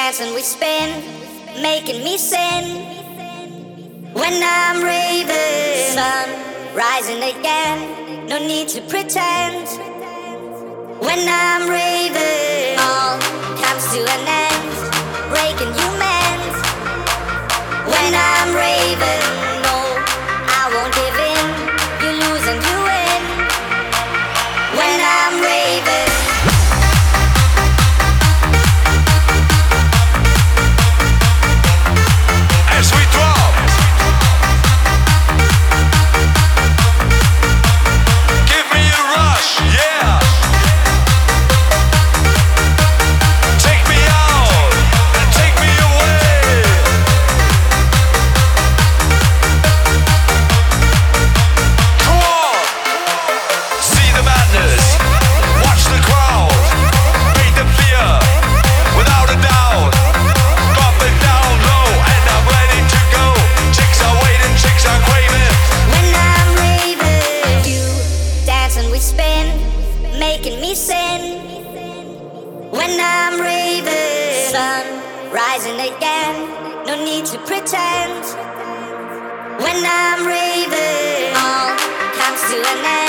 dance and we spin, making me sin. When I'm raving, sun rising again, no need to pretend. When I'm raving, all comes to an end, breaking humans. When I'm raving, no, I won't give in. You lose and you win. When I'm raving. As we drop, give me a rush, yeah. Take me out and take me away. Come on, see the madness, watch the crowd, make them fear, without a doubt. Drop it down low and I'm ready to go. Chicks are waiting, chicks are craving. When I'm raving, you dance and we spin, making me sin. When I'm raving, sun rising again, no need to pretend. When I'm raving, all comes to an end.